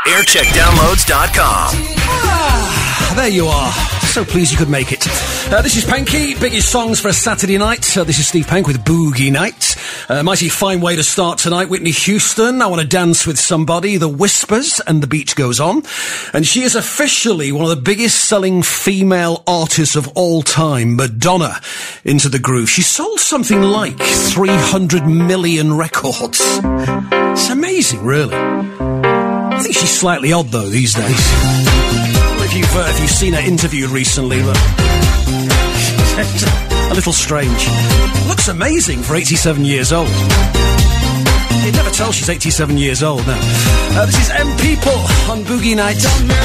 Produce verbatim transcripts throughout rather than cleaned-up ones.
aircheck downloads dot com. Ah, there you are. So pleased you could make it. Uh, this is Penky, biggest songs for a Saturday night. Uh, this is Steve Penk with Boogie Night. Uh, mighty fine way to start tonight. Whitney Houston, I Want to Dance with Somebody, The Whispers, and The Beat Goes On. And she is officially one of the biggest selling female artists of all time, Madonna, Into the Groove. She sold something like three hundred million records. It's amazing, really. I think she's slightly odd, though, these days. If you've, uh, if you've seen her interviewed recently, but a little strange. Looks amazing for eighty-seven years old. You'd never tell she's eighty-seven years old now. Uh, this is M People on Boogie Night.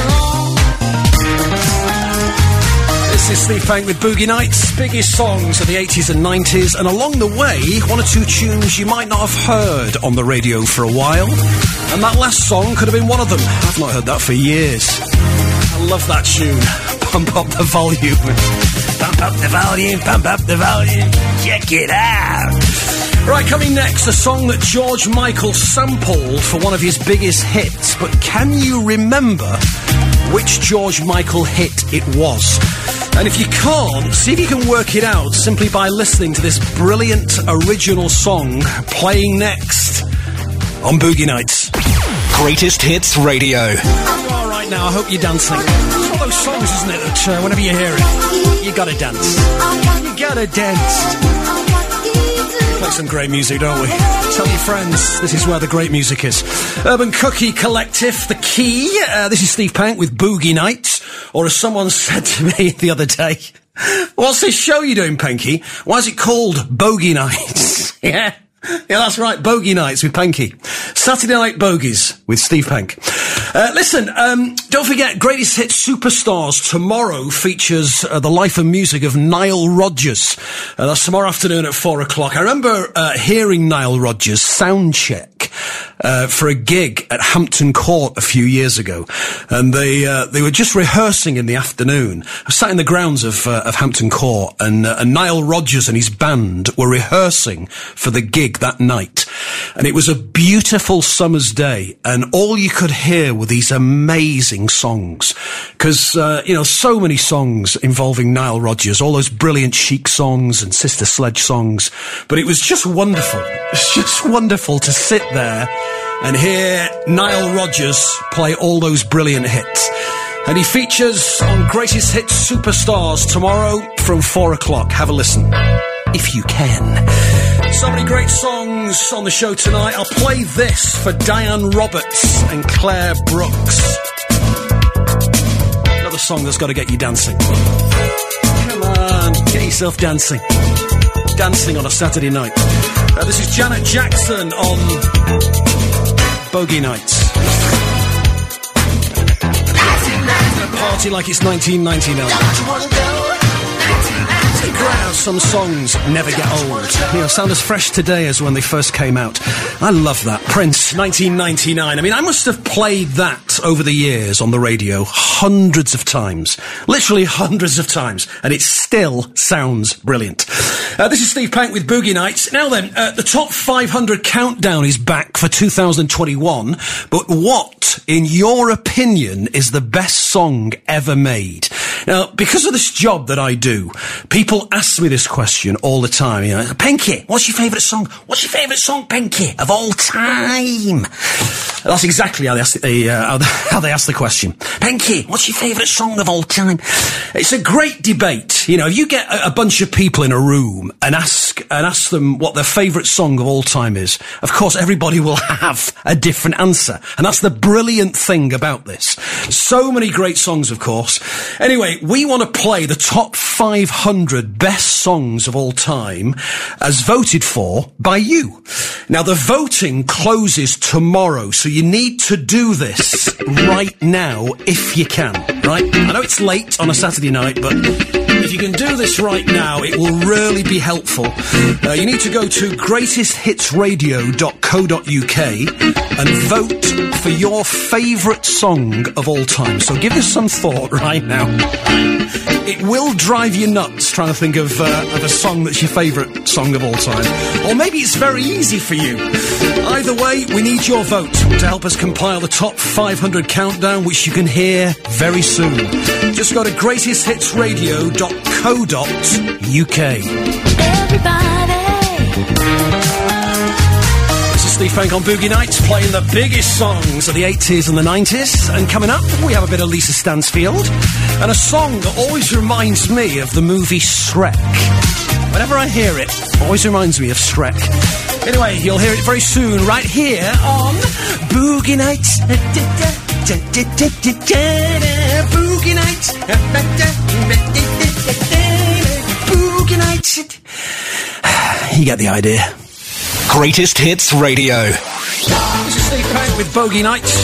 This is Steve Penk with Boogie Nights, biggest songs of the eighties and nineties, and along the way, one or two tunes you might not have heard on the radio for a while. And that last song could have been one of them. I've not heard that for years. I love that tune. Pump up the volume. Pump up the volume, pump up the volume. Check it out. Right, coming next, a song that George Michael sampled for one of his biggest hits. But can you remember which George Michael hit it was? And if you can't, see if you can work it out simply by listening to this brilliant original song playing next on Boogie Nights. Greatest Hits Radio. All right now, I hope you're dancing. It's one of those songs, isn't it, that uh, whenever you hear it, you gotta dance. You gotta dance. We play some great music, don't we? Tell your friends, this is where the great music is. Urban Cookie Collective, The Key. Uh, this is Steve Penk with Boogie Nights. Or as someone said to me the other day, what's this show you're doing, Penky? Why is it called Bogey Nights? Yeah. Yeah, that's right. Bogey Nights with Penky. Saturday Night Bogies with Steve Penk. Uh, listen, um, don't forget, Greatest Hits Superstars tomorrow features uh, the life and music of Nile Rodgers. Uh, that's tomorrow afternoon at four o'clock. I remember uh, hearing Nile Rodgers sound check uh, for a gig at Hampton Court a few years ago, and they uh, they were just rehearsing in the afternoon. I was sat in the grounds of uh, of Hampton Court, and, uh, and Nile Rodgers and his band were rehearsing for the gig that night, and it was a beautiful summer's day, and all you could hear were these amazing songs, because uh, you know, so many songs involving Nile Rodgers, all those brilliant Chic songs and Sister Sledge songs, but it was just wonderful. It's just wonderful to sit there and hear Nile Rodgers play all those brilliant hits. And he features on Greatest Hits Superstars tomorrow from four o'clock. Have a listen, if you can. So many great songs on the show tonight. I'll play this for Diane Roberts and Claire Brooks. Another song that's got to get you dancing. Come on, get yourself dancing. Dancing on a Saturday night. Uh, this is Janet Jackson on Bogey Nights. Party like it's nineteen ninety-nine. It's great how some songs never get old. You know, sound as fresh today as when they first came out. I love that. Prince, nineteen ninety-nine. I mean, I must have played that over the years on the radio hundreds of times. Literally hundreds of times. And it still sounds brilliant. Uh, this is Steve Penk with Boogie Nights. Now then, uh, the top five hundred countdown is back for two thousand twenty-one. But what, in your opinion, is the best song ever made? Now, because of this job that I do, people ask me this question all the time. You know, Penky, what's your favourite song? What's your favourite song, Penky, of all time? That's exactly how they ask the, uh, how, they, how they ask the question. Penky, what's your favourite song of all time? It's a great debate. You know, if you get a, a bunch of people in a room and ask and ask them what their favourite song of all time is, of course everybody will have a different answer. And that's the brilliant thing about this. So many great songs, of course. Anyway, we want to play the top five hundred best songs of all time as voted for by you. Now, the voting closes tomorrow, so you need to do this right now if you can. right? I know it's late on a Saturday night, but if you can do this right now, it will really be helpful. Uh, you need to go to greatest hits radio dot co dot uk and vote for your favourite song of all time. So give this some thought right now. It will drive you nuts trying to think of, uh, of a song that's your favourite song of all time. Or maybe it's very easy for you. Either way, we need your vote to help us compile the top five hundred countdown, which you can hear very soon. Just go to greatest hits radio dot co dot uk. Everybody. This is Steve Frank on Boogie Nights, playing the biggest songs of the eighties and the nineties. And coming up, we have a bit of Lisa Stansfield and a song that always reminds me of the movie Shrek. Whenever I hear it, it always reminds me of Shrek. Anyway, you'll hear it very soon, right here on Boogie Nights. Boogie Nights. Boogie Nights. You get the idea. Greatest Hits Radio. This is Steve Frank with Boogie Nights.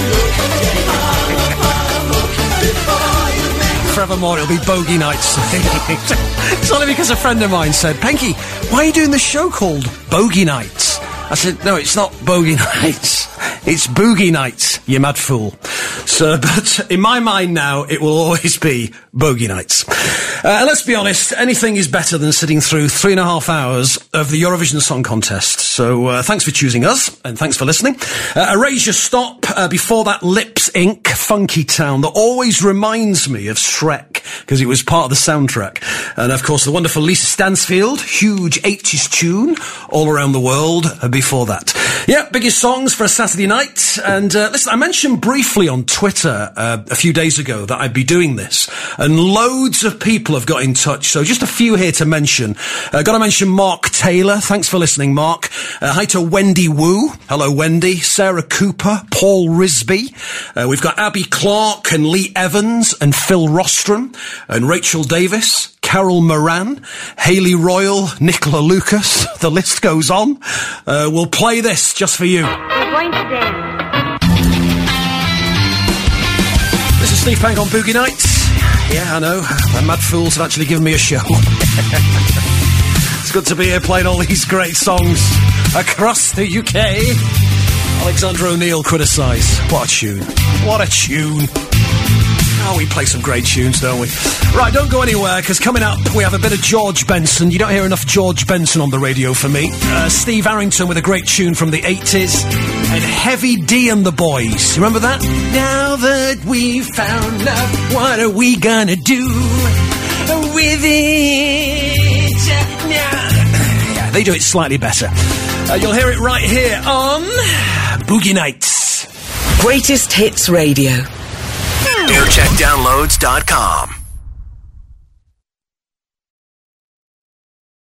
Forevermore, it'll be Bogey Nights. It's only because a friend of mine said, Panky, why are you doing this show called Bogey Nights? I said, no, it's not Bogey Nights. It's Boogie Nights, you mad fool. So, but in my mind now, it will always be Bogey Nights. Uh, and let's be honest, anything is better than sitting through three and a half hours of the Eurovision Song Contest. So, uh, thanks for choosing us, and thanks for listening. Uh, Erasure Stop, uh, before that Lips Incorporated, Funky Town, that always reminds me of Shrek, because it was part of the soundtrack. And, of course, the wonderful Lisa Stansfield, huge eighties tune, all around the world, uh, before that. Yeah, biggest songs for a Saturday night. And, uh, listen, I mentioned briefly on Twitter, uh, a few days ago that I'd be doing this, and loads of people have got in touch. So just a few here to mention. Uh, gotta mention Mark Taylor. Thanks for listening, Mark. Uh, hi to Wendy Wu. Hello, Wendy. Sarah Cooper. Paul Risby. Uh, we've got Abby Clark and Lee Evans and Phil Rostrom and Rachel Davis, Carol Moran, Hayley Royal, Nicola Lucas. The list goes on. Uh, we'll play this just for you. We're going to dance. This is Steve Pank on Boogie Nights. Yeah, I know. The mad fools have actually given me a show. It's good to be here playing all these great songs across the U K. Alexander O'Neill criticised. What a tune. What a tune. Oh, we play some great tunes, don't we? Right, don't go anywhere, because coming up, we have a bit of George Benson. You don't hear enough George Benson on the radio for me. Uh, Steve Arrington with a great tune from the eighties. And Heavy D and the Boys. Remember that? Now that we've found love, what are we gonna do with it? Yeah, they do it slightly better. Uh, you'll hear it right here on Boogie Nights. Greatest Hits Radio. aircheck downloads dot com